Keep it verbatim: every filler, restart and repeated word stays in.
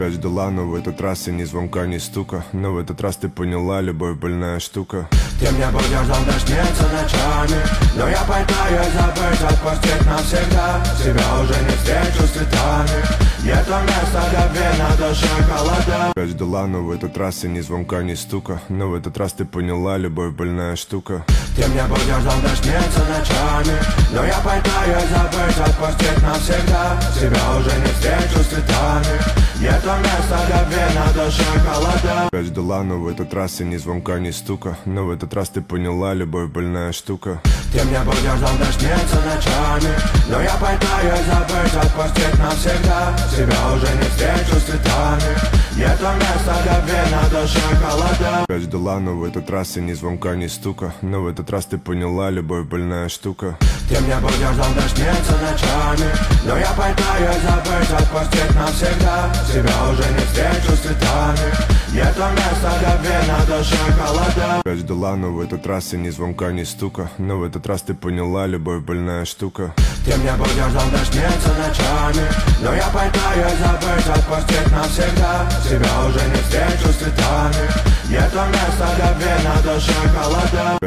Опять ждала, но в этот раз и ни звонка, ни стука. Но в этот раз ты поняла, любовь больная штука. Ты мне будешь долго сниться ночами, но я пытаюсь забыть, отпустить навсегда. Тебя уже не встречу с цветами, нету места любви, на душе холода. Опять ждала, но в этот раз и ни звонка, ни стука. Но в этот раз ты поняла, любовь больная штука. Ты мне будешь долго сниться ночами, но я пытаюсь забыть, отпустить навсегда. Тебя уже не встречу с цветами, нету места любви, на душе холода. Опять ждала, но в этот раз и ни звонка, ни стука. Но в этот раз ты поняла, любовь больная штука. Ты мне будешь долго сниться ночами, но я пытаюсь забыть, отпустить навсегда. Тебя уже не встречу с цветами, нету места любви, на душе холода. Опять ждала, но в этот раз и ни звонка, ни стука. Но в этот раз ты поняла, любовь больная штука. Ты мне будешь долго сниться ночами, но я пытаюсь забыть, отпустить навсегда. Тебя уже не встречу с цветами, нету места любви, на душе холода. Опять ждала, но в этот раз и ни звонка, ни стука. Но в этот раз ты поняла, любовь больная штука. Ты мне будешь долго сниться ночами, но я пытаюсь забыть, отпустить навсегда. Тебя уже не встречу с цветами, нету места любви, на душе холода.